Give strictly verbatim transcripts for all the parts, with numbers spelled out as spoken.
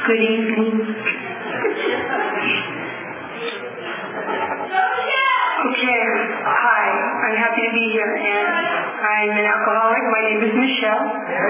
Good evening. Okay, hi, I'm happy to be here, and I'm an alcoholic. My name is Michelle.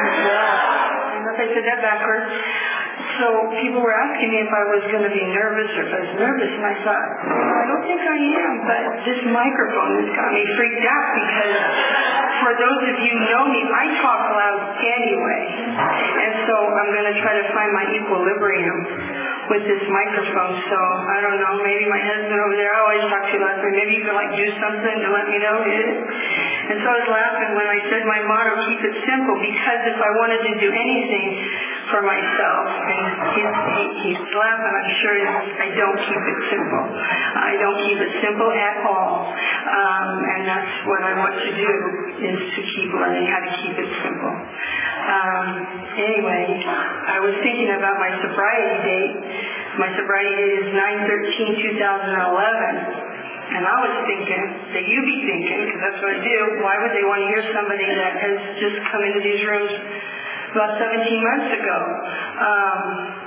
I don't know if I said that backwards. So people were asking me if I was going to be nervous or if I was nervous, and I thought, well, I don't think I am, but this microphone has got me freaked out because for those of you who know me, I talk loud anyway, and so I'm going to try to find my equilibrium with this microphone. So I don't know, maybe my husband over there, I always talk too loud, maybe you could like do something to let me know, did it? And so I was laughing when I said my motto, keep it simple, because if I wanted to do anything for myself, and he's, he, he's laughing, I'm sure I don't keep it simple. I don't keep it simple at all. Um, and that's what I want to do, is to keep learning how to keep it simple. Um, anyway, I was thinking about my sobriety date. My sobriety date is nine thirteen twenty eleven. And I was thinking that you be thinking, because that's what I do, why would they want to hear somebody that has just come into these rooms about seventeen months ago? Um,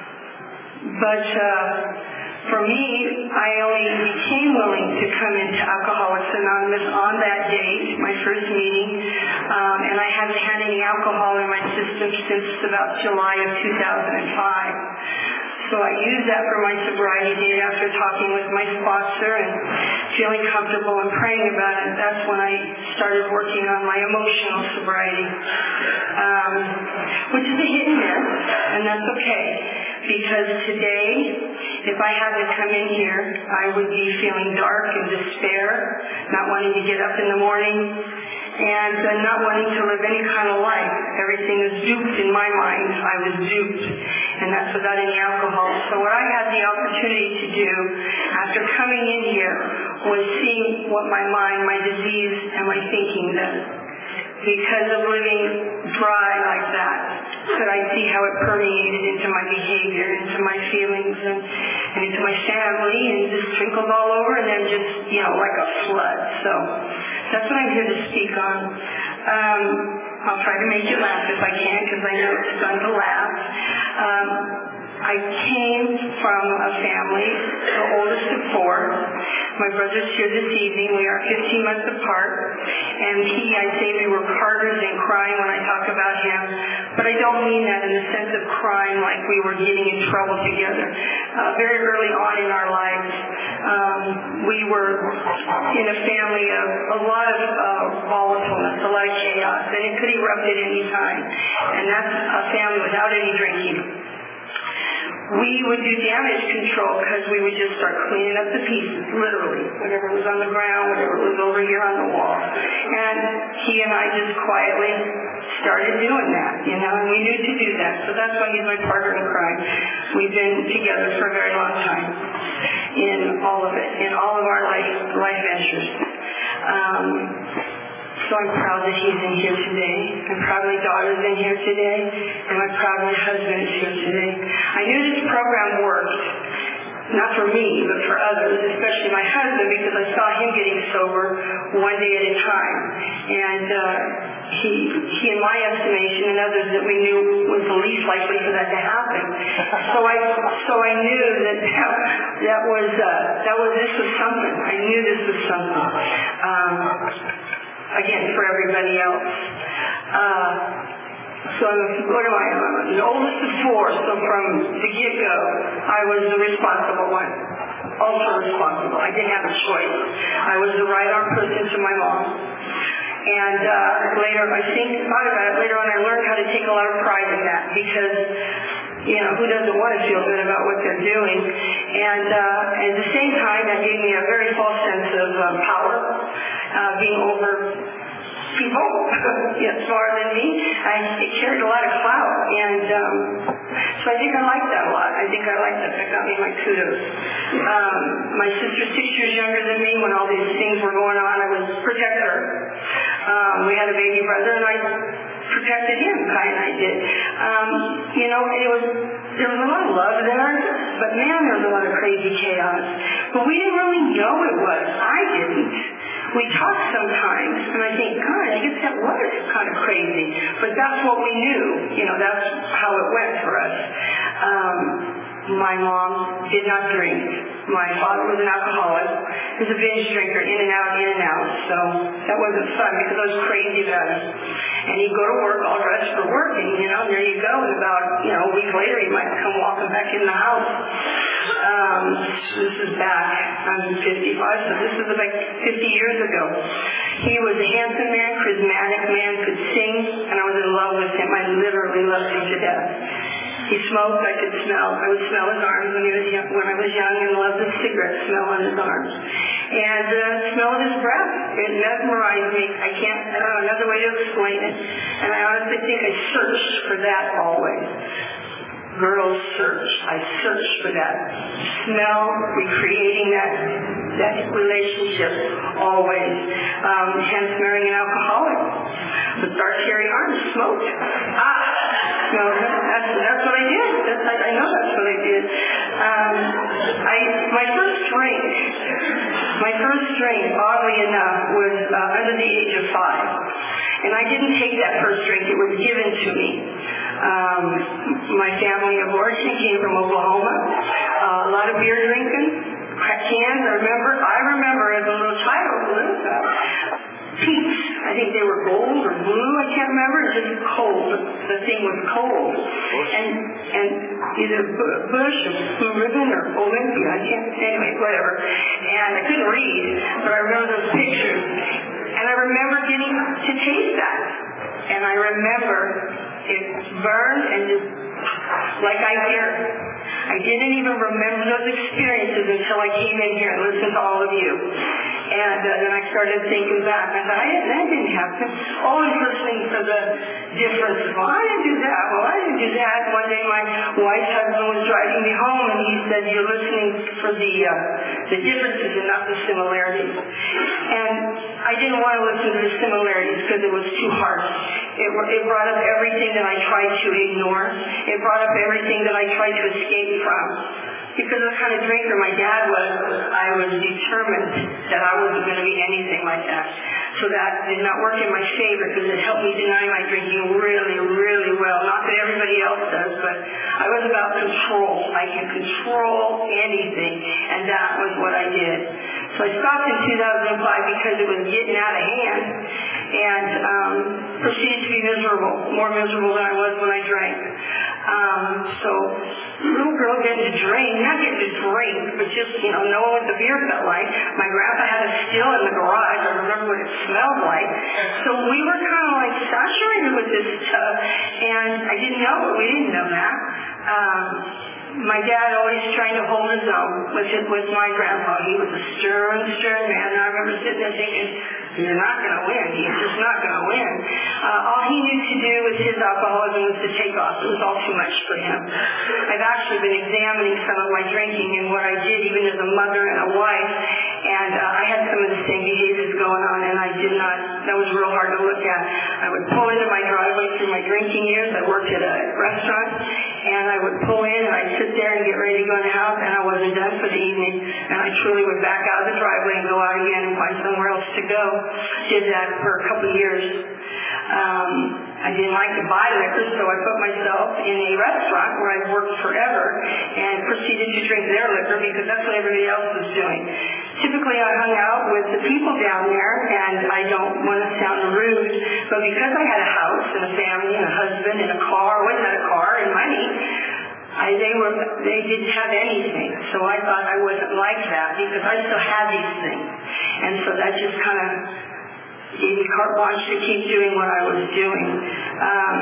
but uh, for me, I only became willing to come into Alcoholics Anonymous on that date, my first meeting, um, and I haven't had any alcohol in my system since about July of two thousand five. So I used that for my sobriety date after talking with my sponsor and feeling comfortable and praying about it. That's when I started working on my emotional sobriety, um, which is a hit and miss, and that's okay. Because today, if I had to come in here, I would be feeling dark and despair, not wanting to get up in the morning, and uh, not wanting to live any kind of life. Everything is duped in my mind. I was duped, and that's without any alcohol. So what I had the opportunity to do after coming in here was see what my mind, my disease, and my thinking does. Because of living dry like that, could I see how it permeated into my behavior, into my feelings, and, and into my family, and just trickled all over, and then just, you know, like a flood. So that's what I'm here to speak on. Um, I'll try to make you laugh if I can, because I know it's fun to laugh. Um, I came from a family, the oldest of four. My brother's here this evening. We are fifteen months apart. And he, I say we were partners in crime when I talk about him. But I don't mean that in the sense of crime like we were getting in trouble together. Uh, very early on in our lives, um, we were in a family of a lot of uh, volatileness, a lot of chaos. And it could erupt at any time. And that's a family without any drinking. We would do damage control because we would just start cleaning up the pieces, literally. Whatever was on the ground, whatever was over here on the wall. And he and I just quietly started doing that, you know, and we knew to do that. So that's why he's my partner in crime. We've been together for a very long time in all of it, in all of our life, life ventures. Um, So I'm proud that he's in here today. I'm proud my daughter's in here today. And I'm proud my husband is here today. I knew this program worked. Not for me, but for others, especially my husband, because I saw him getting sober one day at a time. And uh, he, he, in my estimation, and others that we knew, was the least likely for that to happen. So I, so I knew that that, that was, uh, that was, this was something. I knew this was something. Um, Again, for everybody else. Uh, so what am I? I'm the oldest of four, so from the get-go, I was the responsible one. Also responsible. I didn't have a choice. I was the right arm person to my mom. And uh, later, I think, thought about it, later on I learned how to take a lot of pride in that, because, you know, who doesn't want to feel good about what they're doing? And uh, at the same time, that gave me a very false sense of uh, power, uh, being over people, yes, smarter than me. I it carried a lot of clout, and um, so I think I like that a lot. I think I like that. That got me my kudos. Um, my sister's six years younger than me. When all these things were going on, I was protect her. Um, we had a baby brother, and I protected him, Kai and I did. Um, you know, it was there was a lot of love there, but man, there was a lot of crazy chaos. But we didn't really know it was. I didn't. We talk sometimes, and I think, God, I guess that was kind of crazy. But that's what we knew. You know, that's how it went for us. Um, My mom did not drink. My father was an alcoholic. He was a binge drinker, in and out, in and out. So that wasn't fun because I was crazy about him. And he'd go to work all dressed for work, and, you know, there you go. And about, you know, a week later, he might come walking back in the house. Um, this is back. I'm fifty-five, so this is about fifty years ago. He was a handsome man, charismatic man, could sing, and I was in love with him. I literally loved him to death. He smoked, I could smell. I would smell his arms when, he was young, when I was young, and loved the cigarette smell on his arms. And the uh, smell of his breath, it mesmerized me. I can't, I don't know another way to explain it. And I honestly think I searched for that always. Girls search. I search for that smell, recreating that that relationship always. Um, hence marrying an alcoholic with dark hairy arms, smoked. Ah, no, that's that's what I did. That's, I, I know that's what I did. Um, I my first drink, my first drink, oddly enough, was uh, under the age of five, and I didn't take that first drink. It was given to me. Um, my family of origin came from Oklahoma. Uh, a lot of beer drinking, crack cans. I remember, I remember as a little child, little child, peeps. I think they were gold or blue. I can't remember. It was just cold. The thing was cold, and and either Bush or Blue Ribbon or Olympia. I can't. Anyway, whatever. And I couldn't read, but I remember those pictures, and I remember getting to taste that, and I remember. It burned and just like I hear. I didn't even remember those experiences until I came in here and listened to all of you. And uh, then I started thinking back. I thought, I didn't, that didn't happen. Oh, I was listening for the differences. Well, I didn't do that. Well, I didn't do that. One day my wife's husband was driving me home, and he said, you're listening for the uh, the differences and not the similarities. And I didn't want to listen to the similarities because it was too harsh. It, it brought up everything that I tried to ignore. It brought up everything that I tried to escape from. Because of the kind of drinker my dad was, I was determined that I wasn't going to be anything like that. So that did not work in my favor because it helped me deny my drinking really, really well. Not that everybody else does, but I was about control. I can control anything, and that was what I did. So I stopped in two thousand five because it was getting out of hand, and um, proceeded to be miserable, more miserable than I was when I drank. Um, so little girl getting to drink, not getting to drink, but just, you know, knowing what the beer felt like. My grandpa had a still in the garage. I remember what it smelled like. So we were kind of like saturated with this stuff, and I didn't know it. We didn't know that. Um, my dad always trying to hold his own with his, with my grandpa. He was a stern, stern man. And I remember sitting there thinking, you're not going to win. He's just not going to win. Uh, all he knew to do with his alcoholism was to take off. It was all too much for him. I've actually been examining some of my drinking and what I did even as a mother and a wife, and uh, I had some of the same behaviors going on, and I did not, that was real hard to look at. I would pull into my driveway through my drinking years. I worked at a restaurant, and I would pull in, and I'd sit there and get ready to go in the house, and I wasn't done for the evening, and I truly would back out of the driveway and go out again and find somewhere else to go. Did that for a couple of years. Um, I didn't like to buy liquor, so I put myself in a restaurant where I've worked forever and proceeded to drink their liquor because that's what everybody else was doing. Typically, I hung out with the people down there, and I don't want to sound rude, but because I had a house and a family and a husband and a car, I wasn't had a car and money, I, they were they didn't have anything. So I thought I wasn't like that because I still had these things. And so that just kind of gave me carte blanche to keep doing what I was doing. Um,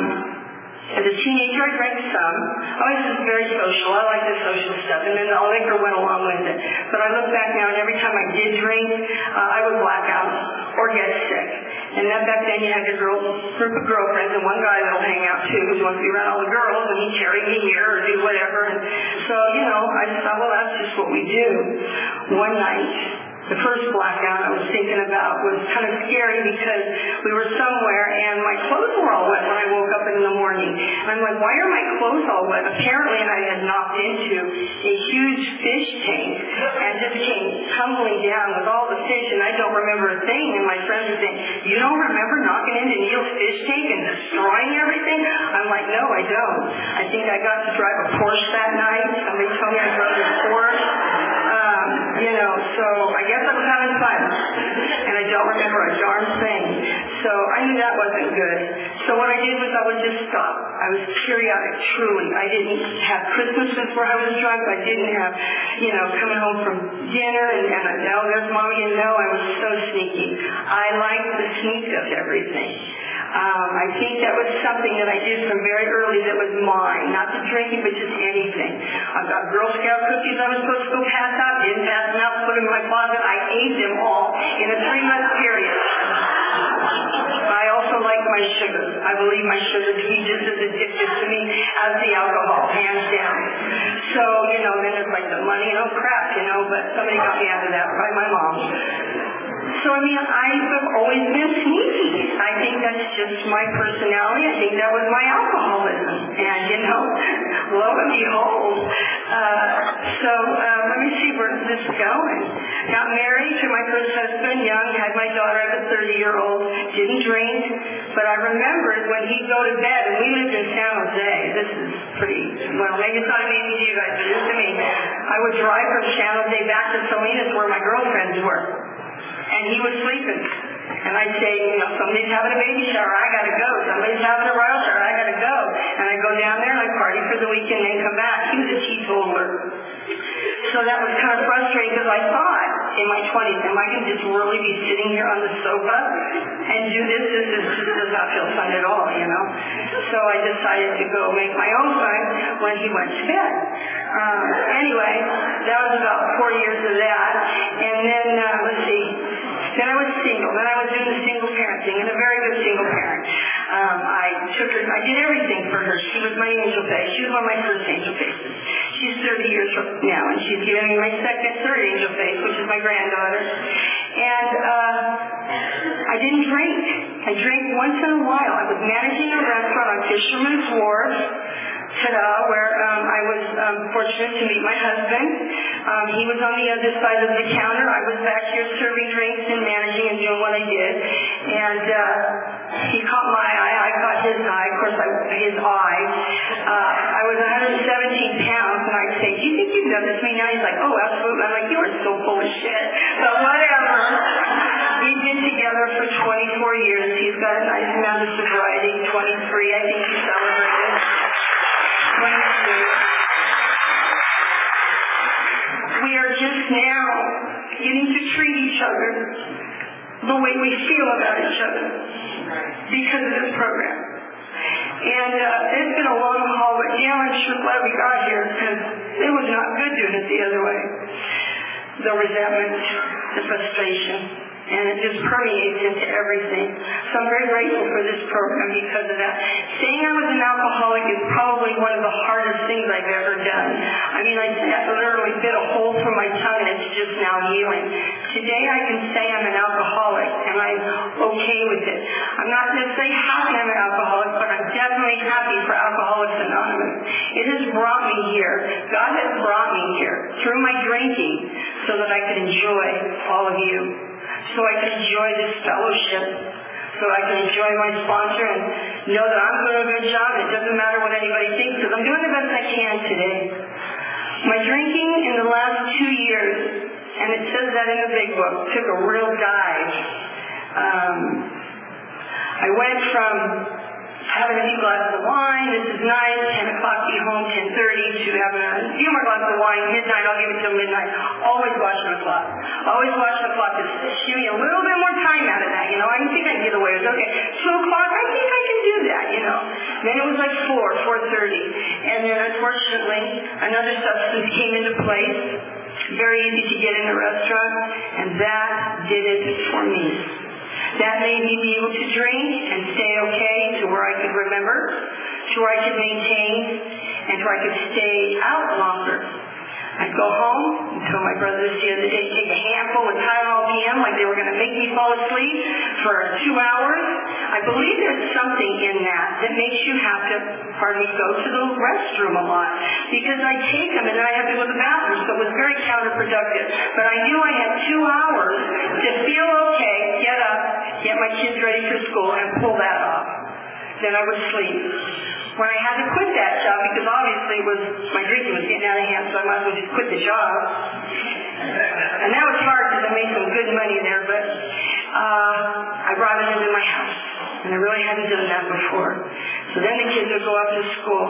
as a teenager, I drank some. I was just very social. I liked the social stuff. And then the liquor went along with it. But I look back now, and every time I did drink, uh, I would black out or get sick. And then back then, you had your girl, group of girlfriends, and one guy that'll hang out, too, who wants to be around all the girls, and he'd carry me here or do whatever. And so, you know, I thought, well, that's just what we do. One night, the first blackout I was thinking about was kind of scary because we were somewhere, and my clothes were all wet when I woke up in the morning. And I'm like, why are my clothes all wet? Apparently I had knocked into a huge fish tank and just came tumbling down with all the fish, and I don't remember a thing. And my friends are saying, you don't remember knocking into Neil's fish tank and destroying everything? I'm like, no, I don't. I think I got to drive a Porsche that night. Somebody told me I drove a Porsche. Um, you know, so I guess I was having fun. And I don't remember a darn thing. So I knew that wasn't good. So what I did was I would just stop. I was periodic, truly. I didn't have Christmases where I was drunk. I didn't have, you know, coming home from dinner and, and I, oh, there's Mommy, and no, I was so sneaky. I liked the sneak of everything. Um, I think that was something that I did from very early that was mine. Not the drinking, but just anything. I got Girl Scout cookies I was supposed to go pass out. Didn't pass them out, put them in my closet. I ate them all in a three-month period. I also like my sugar. I believe my sugar to be just as addictive to me as the alcohol, hands down. So, you know, then it's like the money, oh crap, you know, but somebody got me out of that, probably my mom. So, I mean, I have always been sneaky. I think that's just my personality. I think that was my alcoholism. And, you know, lo and behold. Uh, so, uh, let me see where this is going. Got married to my first husband, young, had my daughter, I was a thirty-year-old, didn't drink. But I remembered when he'd go to bed, and we lived in San Jose. This is pretty, well, maybe it's not amazing to you guys, but it is to me. I would drive from San Jose back to Salinas where my girlfriends were. And he was sleeping. And I'd say, you know, somebody's having a baby shower, I gotta go. Somebody's having a bridal shower, I gotta go. And I'd go down there and I'd party for the weekend and then come back. He was a teetotaler. So that was kind of frustrating because I thought in my twenties, am I going to just really be sitting here on the sofa and do this? This, is, this does not feel fun at all, you know. So I decided to go make my own fun when he went to bed. Um, anyway, that was about four years of that. And then, uh, let's see, then I was single. Then I was doing the single parenting and a very good single parent. Um, I took her, I did everything for her. She was my angel face. She was one of my first angel faces. She's thirty years from now, and she's giving me my second, third angel face, which is my granddaughter. And uh, I didn't drink. I drank once in a while. I was managing a restaurant on Fisherman's Wharf, ta-da, where um, I was um, fortunate to meet my husband. Um, he was on the other side of the counter. I was back here serving drinks and managing and doing what I did. And uh, he caught my eye. I caught his eye. Of course, I, his eye. Uh, I was one hundred seventeen pounds, and I'd say, do you think you've done this to me now? He's like, oh, absolutely. I'm like, you are so full of shit. But whatever. We've been together for twenty-four years. He's got a nice amount of sobriety, twenty-three. I think he celebrated. We are just now getting to treat each other the way we feel about each other because of this program. And uh, it's been a long haul, but yeah, I'm sure glad we got here because it was not good doing it the other way. The resentment, the frustration. And it just permeates into everything. So I'm very grateful for this program because of that. Saying I was an alcoholic is probably one of the hardest things I've ever done. I mean, I literally bit a hole through my tongue and it's just now healing. Today I can say I'm an alcoholic and I'm okay with it. I'm not necessarily happy I'm an alcoholic, but I'm definitely happy for Alcoholics Anonymous. It has brought me here. God has brought me here through my drinking so that I can enjoy all of you. So I can enjoy this fellowship, so I can enjoy my sponsor and know that I'm doing a good job. It doesn't matter what anybody thinks because I'm doing the best I can today. My drinking in the last two years, and it says that in the big book, took a real dive. Um, I went from having a few glasses of wine, this is nice, ten o'clock, be home, ten thirty, to having a few more glasses of wine, midnight, I'll give it till midnight. Always watching the clock. Always watching the clock. Just shoot me a little bit more time out of that, you know. I didn't think I could get away with it. Okay, two o'clock, I think I can do that, you know. Then it was like four, four thirty. And then unfortunately, another substance came into place. Very easy to get in a restaurant, and that did it for me. That made me be able to drink and stay okay to where I could remember, to where I could maintain, and to where I could stay out longer. I'd go home and tell my brothers the other day, take a handful of Tylenol P M like they were going to make me fall asleep for two hours. I believe there's something in that that makes you have to, pardon me, go to the restroom a lot. Because I take them and then I have to go to the bathroom, so it was very counterproductive. But I knew I had two hours to feel okay, get up, get my kids ready for school, and pull that off. Then I would sleep. When I had to quit that job, because obviously it was my drinking was getting out of hand, so I might as well just quit the job. And that was hard because I made some good money there, but uh, I brought it into my house. And I really hadn't done that before. So then the kids would go up to school.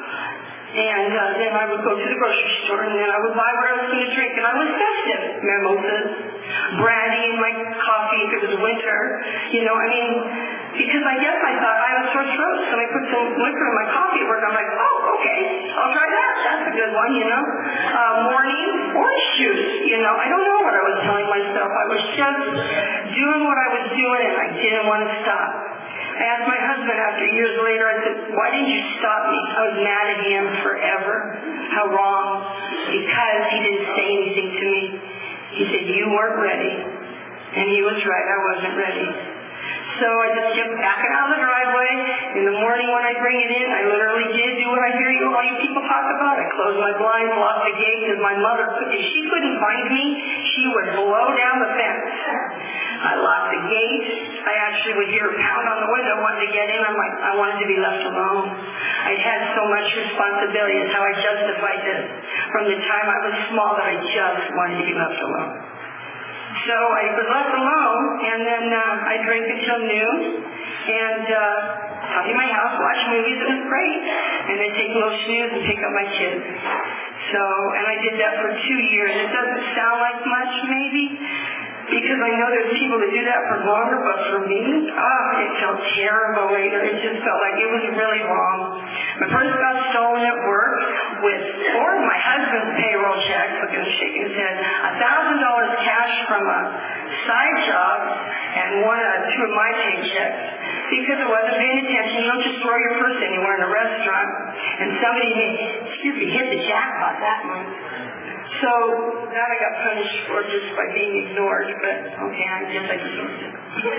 And uh, then I would go to the grocery store, and then I would buy what I was going to drink. And I was festive. Mimosas, brandy in my coffee if it was winter. You know, I mean, because I guess I thought I had a sore throat, so I put some liquor in my coffee at work. I'm like, oh, okay, I'll try that. That's a good one, you know. Uh, morning, orange juice, you know. I don't know what I was telling myself. I was just doing what I was doing, and I didn't want to stop. I asked my husband after years later, I said, why didn't you stop me? I was mad at him forever. How wrong. Because he didn't say anything to me. He said, you weren't ready. And he was right, I wasn't ready. So I just kept backing out of the driveway. In the morning when I bring it in, I literally did do what I hear you, all you people talk about. I closed my blinds, locked the gate, because my mother, if she couldn't find me, she would blow down the fence. I locked the gate. I actually would hear a pound on the window, wanted to get in. I'm like, I wanted to be left alone. I had so much responsibility. That's how I justified this. From the time I was small that I just wanted to be left alone. So I was left alone, and then uh, I drank until noon, and uh, I'll be in my house, watch movies. It was great. And then take a little snooze and pick up my kids. So, and I did that for two years. It doesn't sound like much, maybe, because I know there's people that do that for longer, but for me, oh, it felt terrible later. It just felt like it was really wrong. My purse got stolen at work with four of my husband's payroll checks. Look at him shaking his head. A thousand dollars cash from a side job and one, uh, two of my paychecks. Because I wasn't paying attention. You don't just throw your purse anywhere in a restaurant. And somebody, excuse me, hit the jackpot that night. So that I got punished for just by being ignored, but okay, I guess I deserved it.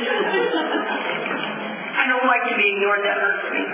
I don't like to be ignored, that hurts me.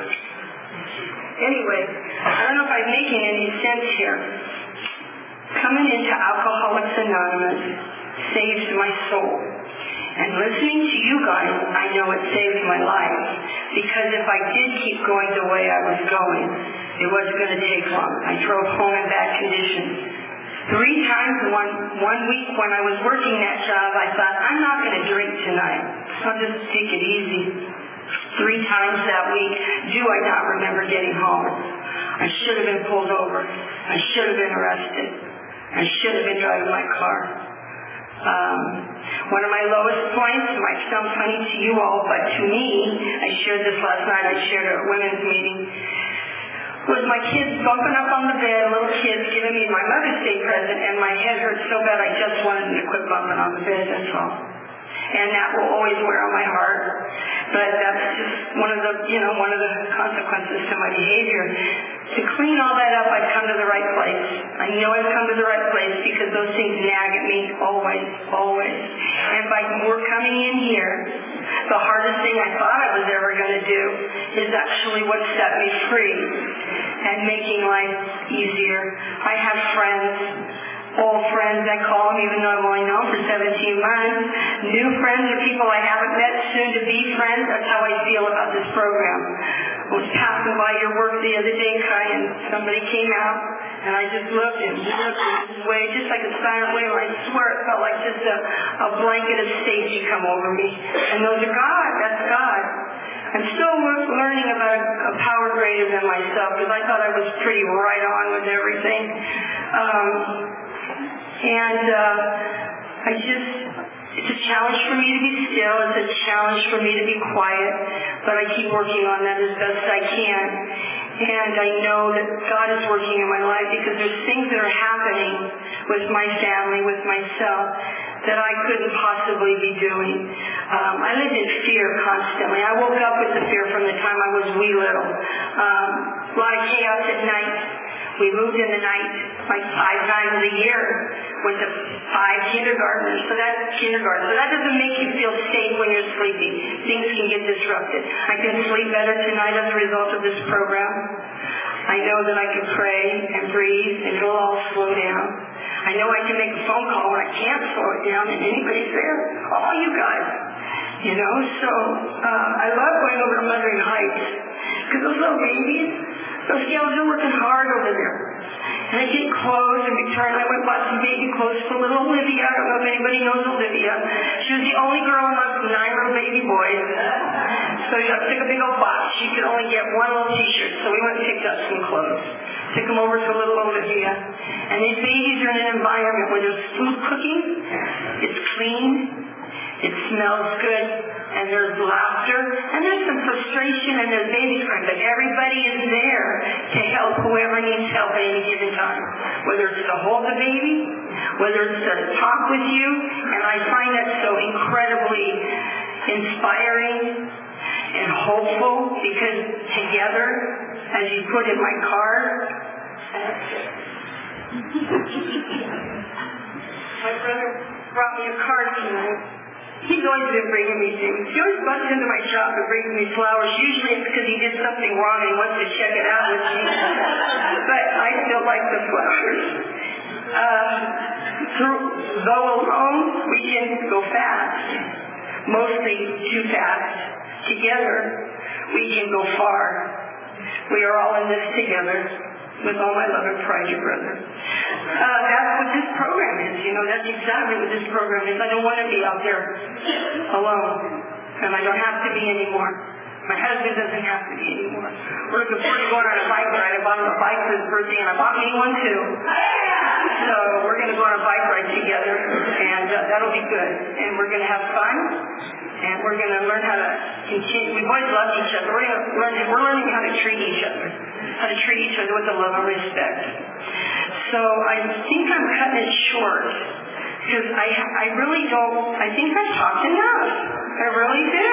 Anyway, I don't know if I'm making any sense here. Coming into Alcoholics Anonymous saved my soul. And listening to you guys, I know it saved my life. Because if I did keep going the way I was going, it wasn't going to take long. I drove home in bad condition. Three times one one week when I was working that job, I thought, I'm not going to drink tonight. I'll just take it easy. Three times that week, do I not remember getting home? I should have been pulled over. I should have been arrested. I should have been driving my car. Um, one of my lowest points might sound funny to you all, but to me, I shared this last night, I shared it at a women's meeting, was my kids bumping up on the bed, little kids giving me my Mother's Day present, and my head hurt so bad I just wanted them to quit bumping on the bed, that's all. And that will always wear on my heart. But that's just one of the, you know, one of the consequences to my behavior. To clean all that up, I've come to the right place. I know I've come to the right place because those things nag at me always, always. And by we're coming in here, the hardest thing I thought I was ever going to do is actually what set me free and making life easier. I have friends. Old friends, I call them, even though I've only known for seventeen months. New friends are people I haven't met, soon to be friends. That's how I feel about this program. I was passing by your work the other day, Kai, and somebody came out, and I just looked and looked this way, just like a silent wave. I swear it felt like just a, a blanket of safety come over me. And those are God. That's God. I'm still learning about a power greater than myself, because I thought I was pretty right on with everything. Um, And uh, I just, it's a challenge for me to be still. It's a challenge for me to be quiet. But I keep working on that as best I can. And I know that God is working in my life because there's things that are happening with my family, with myself, that I couldn't possibly be doing. Um, I lived in fear constantly. I woke up with the fear from the time I was wee little. Um, a lot of chaos at night. We moved in the night like five times a year. Went to five kindergartners. So that's kindergarten. So that doesn't make you feel safe when you're sleeping. Things can get disrupted. I can sleep better tonight as a result of this program. I know that I can pray and breathe and it'll all slow down. I know I can make a phone call when I can't slow it down and anybody's there. All you guys. You know, so uh, I love going over to Wuthering Heights because those little babies, those gals are working hard over there. And I get clothes, and Victoria and I went and bought some baby clothes for little Olivia. I don't know if anybody knows Olivia. She was the only girl amongst nine little baby boys. So I took a big old box. She could only get one little t-shirt. So we went and picked up some clothes. Took them over to little Olivia. And these babies are in an environment where there's food cooking. It's clean. It smells good. And there's laughter, and there's some frustration, and there's babies crying, but everybody is there to help whoever needs help at any given time. Whether it's to hold the baby, whether it's to talk with you, and I find that so incredibly inspiring and hopeful, because together, as you put in my card, my brother brought me a card tonight. He's always been bringing me things. He always busts into my shop and brings me flowers. Usually it's because he did something wrong and he wants to check it out with me. But I still like the flowers. Uh, through, though alone, we can go fast. Mostly too fast. Together, we can go far. We are all in this together. With all my love and pride, your brother. Uh, that's what this program is. You know, that's exactly what this program is. I don't want to be out there alone. And I don't have to be anymore. My husband doesn't have to be anymore. We're looking forward to going on a bike ride. I bought him a bike for his birthday, and I bought me one too. So we're going to go on a bike ride together, and uh, that'll be good. And we're going to have fun. And we're going to learn how to continue. We've always loved each other. We're, going to learn, we're learning how to treat each other. How to treat each other with the love and respect. So I think I'm cutting it short. Because I I really don't, I think I've talked enough. I really do.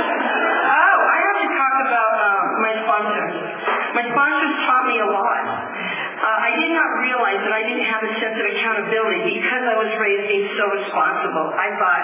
Oh, I have to talk about uh, my sponsors. My sponsors taught me a lot. Uh, I did not realize that I didn't have a sense of accountability because I was raised being so responsible. I thought,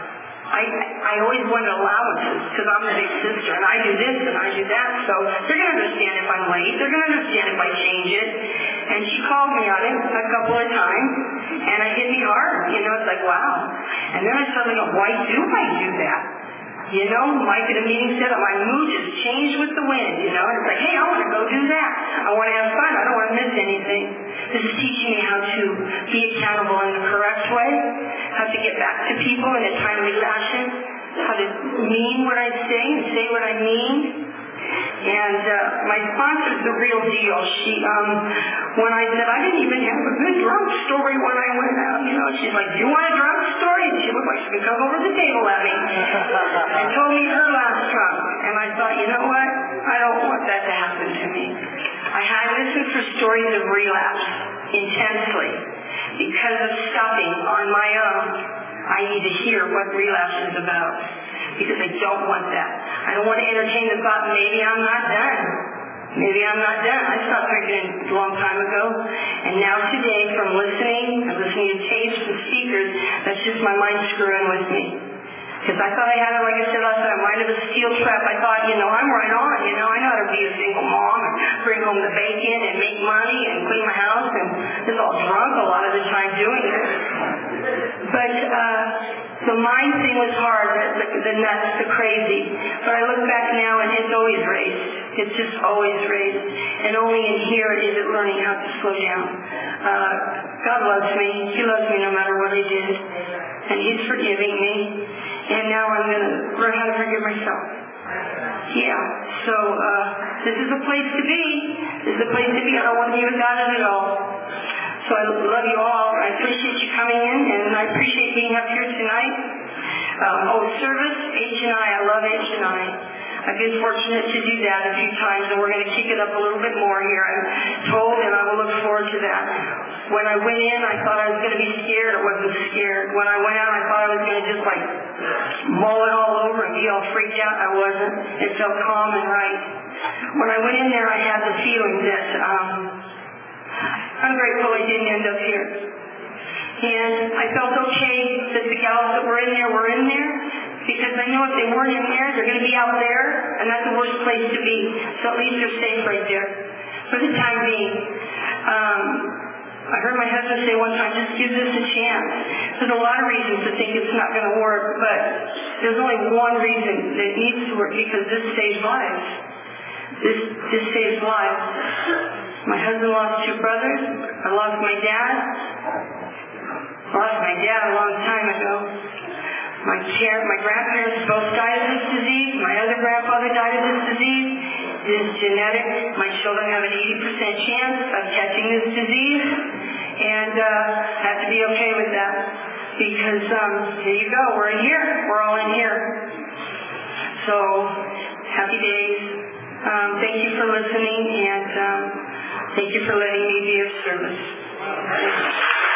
I I always wanted allowances because I'm the big sister and I do this and I do that. So they're going to understand if I'm late. They're going to understand if I change it. And she called me on it a couple of times and it hit me hard. You know, it's like, wow. And then I suddenly go, why do I do that? You know, Mike at a meeting said my mood just changed with the wind, you know. And it's like, hey, I want to go do that. I want to have fun. I don't want to miss anything. This is teaching me how to be accountable in the correct way, how to get back to people in a timely fashion, how to mean what I say and say what I mean. And uh, my sponsor's the real deal. She, um, when I said I didn't even have a good drunk story when I went out, you know, she's like, "You want a drunk story?" And she looked like she could come over the table at me and told me her last drunk. And I thought, you know what? I don't want that to happen to me. I had listened for stories of relapse intensely because of stopping on my own. I need to hear what relapse is about because I don't want that. I don't want to entertain the thought, maybe I'm not done. Maybe I'm not done. I stopped drinking a long time ago. And now today, from listening and listening to tapes and speakers, that's just my mind screwing with me. Because I thought I had it, like I said last time, mind of a steel trap. I thought, you know, I'm right on. You know, I know how to be a single mom and bring home the bacon and make money and clean my house. And just all drunk a lot of the time doing it. But uh, the mind thing was hard, the, the nuts, the crazy. But I look back now and it's always raised. It's just always raised. And only in here is it learning how to slow down. Uh, God loves me. He loves me no matter what I did. And He's forgiving me. And now I'm going to learn how to forgive myself. Yeah. So uh, this is a place to be. This is a place to be. I don't want to be without it at all. So I love you all. I appreciate you coming in, and I appreciate being up here tonight. Um, oh, service, H and I. I love H and I. I've been fortunate to do that a few times, and we're going to kick it up a little bit more here, I'm told, and I will look forward to that. When I went in, I thought I was going to be scared. I wasn't scared. When I went out, I thought I was going to just, like, mull it all over and be all freaked out. I wasn't. It felt calm and right. When I went in there, I had the feeling that um, I'm grateful I didn't end up here. And I felt okay that the gals that were in there were in there, because I know if they weren't in there, they're going to be out there, and that's the worst place to be. So at least they're safe right there for the time being. Um, I heard my husband say one time, just give this a chance. There's a lot of reasons to think it's not going to work, but there's only one reason that it needs to work, because this saves lives. This, this saves lives. My husband lost two brothers. I lost my dad. I lost my dad a long time ago. My care, my grandparents both died of this disease. My other grandfather died of this disease. It is genetic. My children have an eighty percent chance of catching this disease. And uh, I have to be okay with that. Because um, here you go. We're in here. We're all in here. So, happy days. Um, thank you for listening, and um, thank you for letting me be of service.